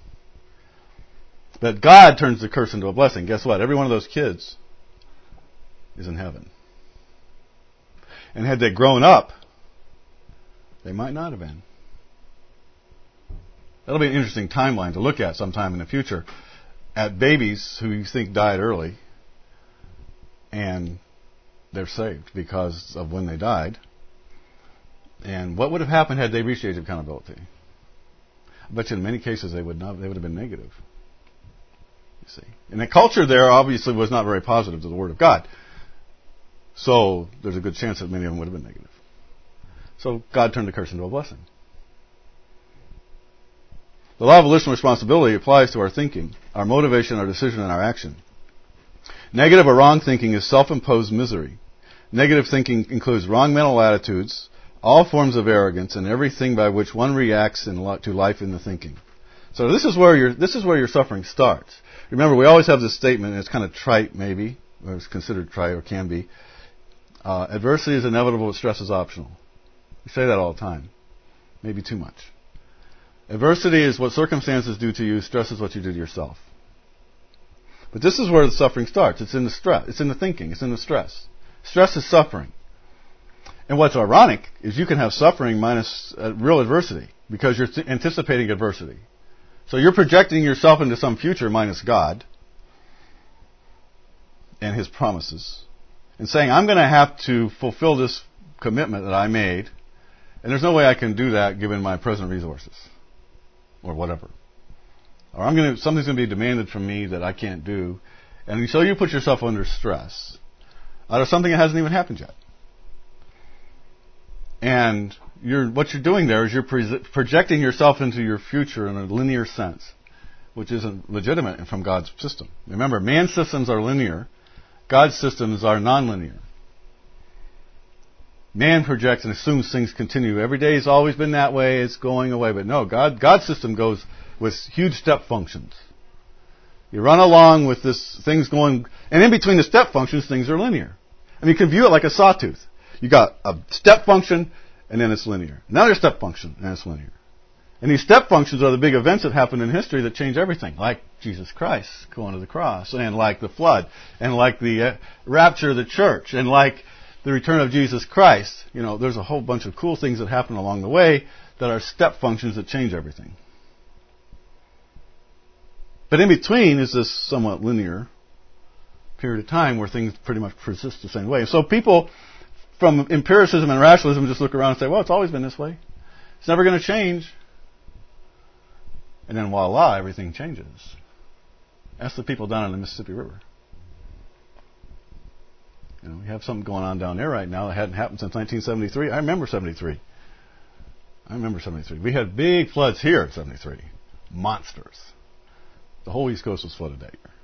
But God turns the curse into a blessing. Guess what? Every one of those kids is in heaven. And had they grown up, they might not have been. That'll be an interesting timeline to look at sometime in the future. At babies who you think died early, and they're saved because of when they died. And what would have happened had they reached the age of accountability? I bet you in many cases they would not. They would have been negative. You see, and the culture there obviously was not very positive to the Word of God. So there's a good chance that many of them would have been negative. So God turned the curse into a blessing. The law of volitional responsibility applies to our thinking, our motivation, our decision, and our action. Negative or wrong thinking is self-imposed misery. Negative thinking includes wrong mental attitudes, all forms of arrogance, and everything by which one reacts in lo- to life in the thinking. So this is where your this is where your suffering starts. Remember, we always have this statement, and it's kind of trite, maybe, or it's considered trite, or can be. Uh, adversity is inevitable, but stress is optional. We say that all the time. Maybe too much. Adversity is what circumstances do to you. Stress is what you do to yourself. But this is where the suffering starts. It's in the stress. It's in the thinking. It's in the stress. Stress is suffering. And what's ironic is you can have suffering minus uh, real adversity because you're th- anticipating adversity. So you're projecting yourself into some future minus God and His promises and saying, I'm going to have to fulfill this commitment that I made, and there's no way I can do that given my present resources. Or whatever. Or I'm going to, something's going to be demanded from me that I can't do. And so you put yourself under stress out of something that hasn't even happened yet. And you're, what you're doing there is you're pre- projecting yourself into your future in a linear sense, which isn't legitimate from God's system. Remember, man's systems are linear. God's systems are nonlinear. Man projects and assumes things continue. Every day has always been that way. It's going away. But no, God, God's system goes with huge step functions. You run along with this, things going, and in between the step functions, things are linear. I mean, you can view it like a sawtooth. You got a step function, and then it's linear. Another step function, and it's linear. And these step functions are the big events that happen in history that change everything, like Jesus Christ going to the cross, and like the flood, and like the uh, rapture of the church, and like the return of Jesus Christ. You know, there's a whole bunch of cool things that happen along the way that are step functions that change everything. But in between is this somewhat linear period of time where things pretty much persist the same way. So people from empiricism and rationalism just look around and say, well, it's always been this way. It's never going to change. And then voila, everything changes. Ask the people down on the Mississippi River. You know, we have something going on down there right now that hadn't happened since nineteen seventy-three. I remember seventy-three. I remember seventy-three. We had big floods here in seventy-three. Monsters. The whole East Coast was flooded that year.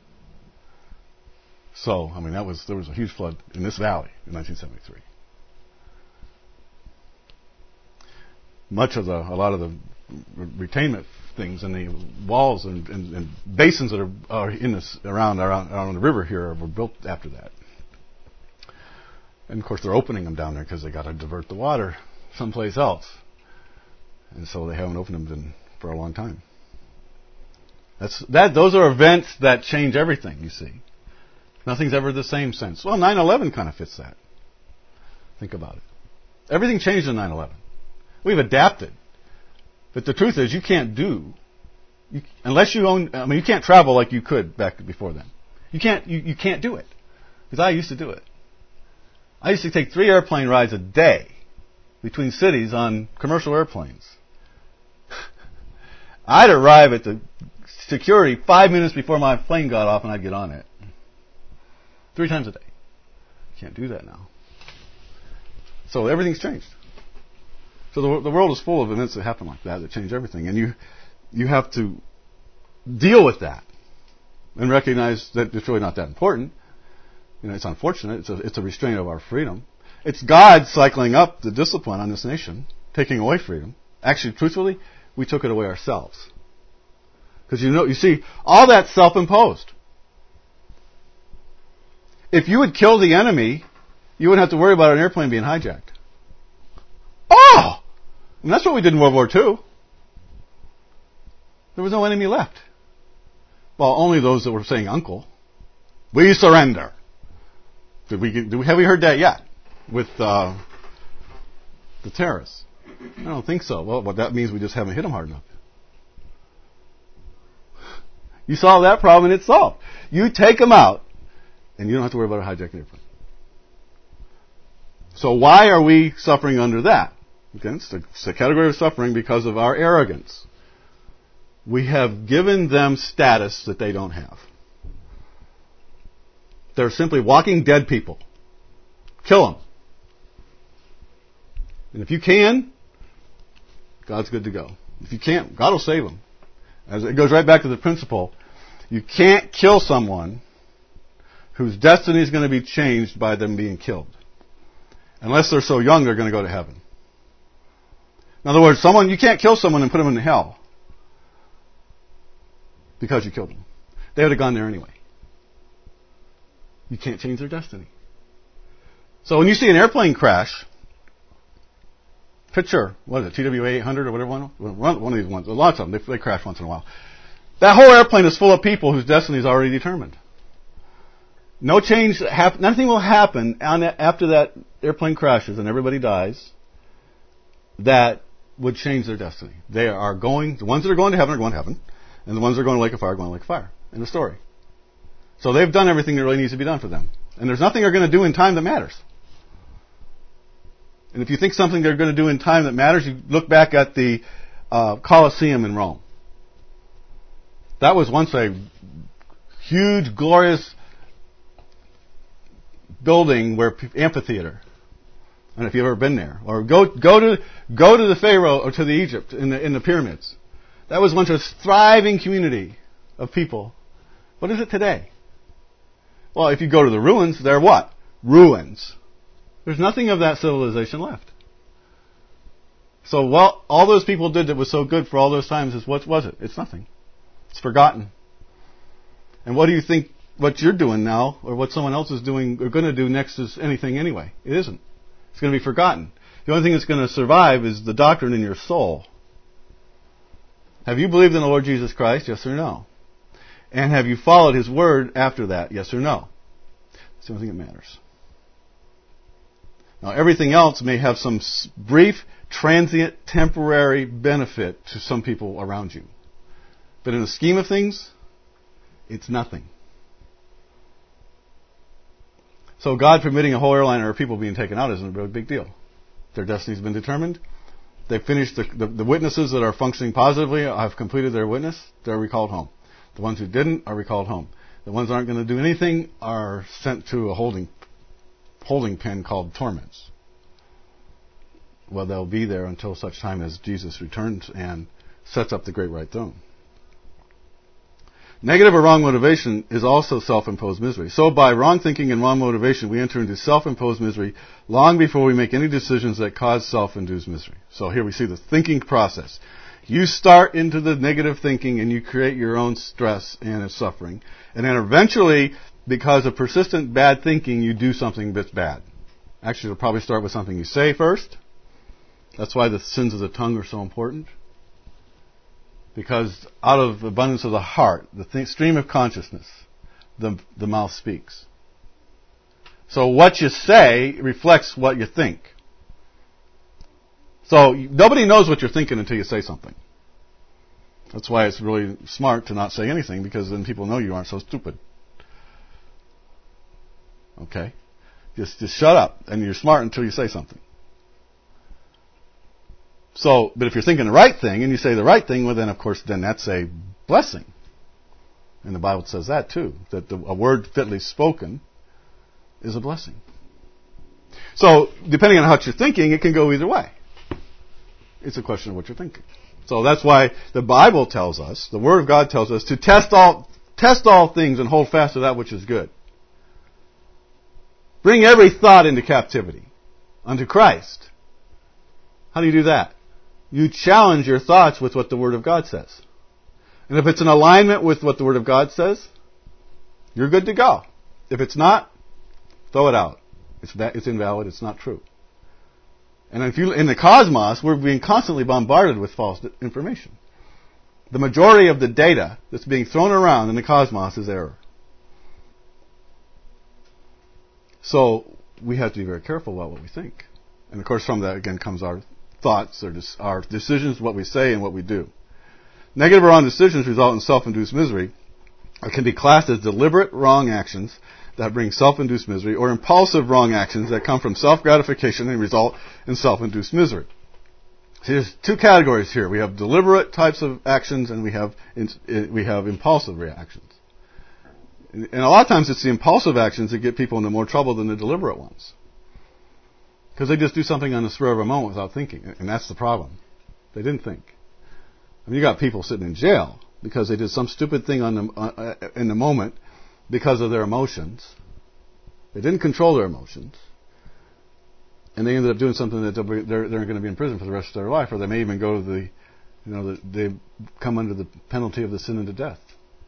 So, I mean, that was there was a huge flood in this valley in nineteen seventy-three. Much of the, a lot of the retainment things and the walls and, and, and basins that are, are in this around, around around the river here were built after that. And of course, they're opening them down there because they got to divert the water someplace else, and so they haven't opened them in, for a long time. That's that. Those are events that change everything. You see, nothing's ever the same since. Well, nine eleven kind of fits that. Think about it. Everything changed in nine eleven. We've adapted. But the truth is, you can't do, you, unless you own, I mean, you can't travel like you could back before then. You can't, you, you can't do it. Because I used to do it. I used to take three airplane rides a day between cities on commercial airplanes. I'd arrive at the security five minutes before my plane got off and I'd get on it. Three times a day. Can't do that now. So everything's changed. So the, the world is full of events that happen like that, that change everything. And you you have to deal with that and recognize that it's really not that important. You know, it's unfortunate. It's a, it's a restraint of our freedom. It's God cycling up the discipline on this nation, taking away freedom. Actually, truthfully, we took it away ourselves. Because you know, you see, all that's self-imposed. If you would kill the enemy, you wouldn't have to worry about an airplane being hijacked. Oh! And that's what we did in World War Two. There was no enemy left. Well, only those that were saying uncle. We surrender. Did we, did we, have we heard that yet? With uh, the terrorists? I don't think so. Well, well, that means we just haven't hit them hard enough. You solve that problem and it's solved. You take them out and you don't have to worry about a hijacked airplane. So why are we suffering under that? Again, it's, a, it's a category of suffering because of our arrogance. We have given them status that they don't have. They're simply walking dead people. Kill them. And if you can, God's good to go. If you can't, God will save them. As it goes right back to the principle, you can't kill someone whose destiny is going to be changed by them being killed. Unless they're so young, they're going to go to heaven. In other words, someone you can't kill someone and put them in hell because you killed them. They would have gone there anyway. You can't change their destiny. So when you see an airplane crash, picture, what is it, T W A eight hundred or whatever one? One of these ones. Lots of them. They, they crash once in a while. That whole airplane is full of people whose destiny is already determined. No change, hap- nothing will happen on that, after that airplane crashes and everybody dies that would change their destiny. They are going, the ones that are going to heaven are going to heaven, and the ones that are going to lake of fire are going to lake of fire. End of story. So they've done everything that really needs to be done for them. And there's nothing they're going to do in time that matters. And if you think something they're going to do in time that matters, you look back at the uh, Colosseum in Rome. That was once a huge, glorious building where amphitheater. I don't know if you've ever been there. Or go go to go to the Pharaoh or to the Egypt in the in the pyramids. That was once a thriving community of people. What is it today? Well, if you go to the ruins, they're what? Ruins. There's nothing of that civilization left. So what all those people did that was so good for all those times is what was it? It's nothing. It's forgotten. And what do you think what you're doing now or what someone else is doing or going to do next is anything anyway? It isn't. It's going to be forgotten. The only thing that's going to survive is the doctrine in your soul. Have you believed in the Lord Jesus Christ? Yes or no? And have you followed His Word after that? Yes or no? It's the only thing that matters. Now, everything else may have some brief, transient, temporary benefit to some people around you. But in the scheme of things, it's nothing. So God permitting a whole airline or people being taken out isn't a real big deal. Their destiny's been determined. They've finished, the, the, the witnesses that are functioning positively have completed their witness. They're recalled home. The ones who didn't are recalled home. The ones that aren't going to do anything are sent to a holding holding pen called torments. Well, they'll be there until such time as Jesus returns and sets up the great white throne. Negative or wrong motivation is also self-imposed misery. So by wrong thinking and wrong motivation, we enter into self-imposed misery long before we make any decisions that cause self-induced misery. So here we see the thinking process. You start into the negative thinking and you create your own stress and suffering. And then eventually, because of persistent bad thinking, you do something that's bad. Actually, it'll probably start with something you say first. That's why the sins of the tongue are so important. Because out of abundance of the heart, the th- stream of consciousness, the, the mouth speaks. So what you say reflects what you think. So nobody knows what you're thinking until you say something. That's why it's really smart to not say anything, because then people know you aren't so stupid. Okay? Just just shut up, and you're smart until you say something. So, but if you're thinking the right thing and you say the right thing, well then of course then that's a blessing. And the Bible says that too, that the, a word fitly spoken is a blessing. So, depending on how you're thinking, it can go either way. It's a question of what you're thinking. So that's why the Bible tells us, the Word of God tells us, to test all test all things and hold fast to that which is good. Bring every thought into captivity unto Christ. How do you do that? You challenge your thoughts with what the Word of God says. And if it's in alignment with what the Word of God says, you're good to go. If it's not, throw it out. It's it's invalid. It's not true. And if you, in the cosmos, we're being constantly bombarded with false information. The majority of the data that's being thrown around in the cosmos is error. So we have to be very careful about what we think. And of course from that again comes our thoughts, or our decisions, what we say and what we do. Negative or wrong decisions result in self-induced misery, or can be classed as deliberate wrong actions that bring self-induced misery, or impulsive wrong actions that come from self-gratification and result in self-induced misery. So there's two categories here. We have deliberate types of actions, and we have we have impulsive reactions. And a lot of times it's the impulsive actions that get people into more trouble than the deliberate ones. Because they just do something on the spur of a moment without thinking. And that's the problem. They didn't think. I mean, you got people sitting in jail because they did some stupid thing on the, uh, in the moment because of their emotions. They didn't control their emotions. And they ended up doing something that be, they're, they're going to be in prison for the rest of their life. Or they may even go to the, you know, the, they come under the penalty of the sin unto death.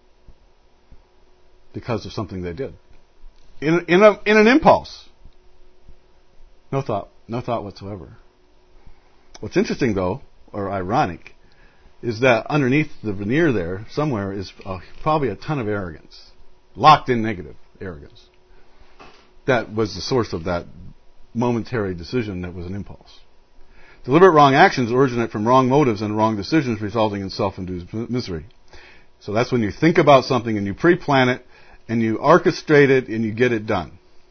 Because of something they did. In, in, a, in an impulse. No thought, no thought whatsoever. What's interesting though, or ironic, is that underneath the veneer there, somewhere, is uh, probably a ton of arrogance. Locked in negative arrogance. That was the source of that momentary decision that was an impulse. Deliberate wrong actions originate from wrong motives and wrong decisions resulting in self-induced misery. So that's when you think about something and you pre-plan it and you orchestrate it and you get it done.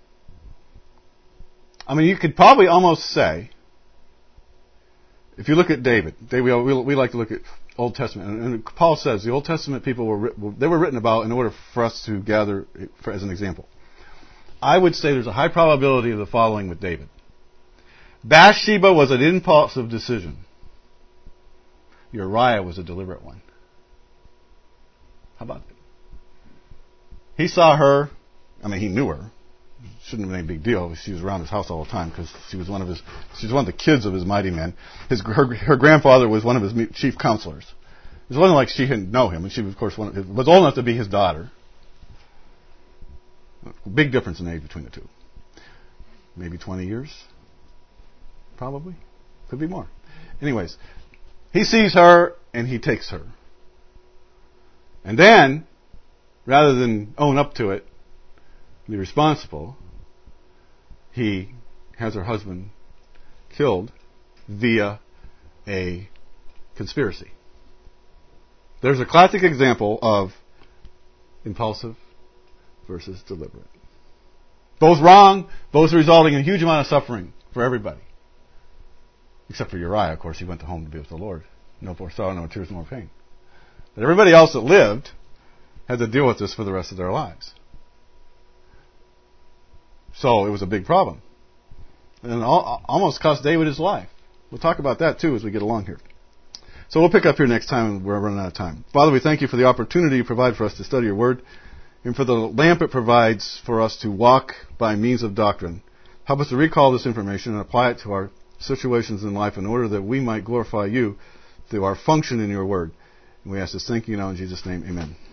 I mean, you could probably almost say, if you look at David, they, we, we like to look at Old Testament, and, and Paul says the Old Testament people were they were written about in order for us to gather for, as an example. I would say there's a high probability of the following with David. Bathsheba was an impulsive decision. Uriah was a deliberate one. How about that? He saw her, I mean, he knew her. Shouldn't have been any big deal. She was around his house all the time because she was one of his. She was one of the kids of his mighty men. His her, her grandfather was one of his chief counselors. It wasn't like she didn't know him, and she was, of course, one of, was old enough to be his daughter. Big difference in age between the two. Maybe twenty years, probably, could be more. Anyways, he sees her and he takes her, and then, rather than own up to it, be responsible, he has her husband killed via a conspiracy. There's a classic example of impulsive versus deliberate. Both wrong, both resulting in a huge amount of suffering for everybody. Except for Uriah, of course, he went home to be with the Lord. No more sorrow, no tears, no more pain. But everybody else that lived had to deal with this for the rest of their lives. So it was a big problem. And it almost cost David his life. We'll talk about that too as we get along here. So we'll pick up here next time. We're running out of time. Father, we thank you for the opportunity you provide for us to study your word and for the lamp it provides for us to walk by means of doctrine. Help us to recall this information and apply it to our situations in life in order that we might glorify you through our function in your word. And we ask this thank you now in Jesus' name. Amen.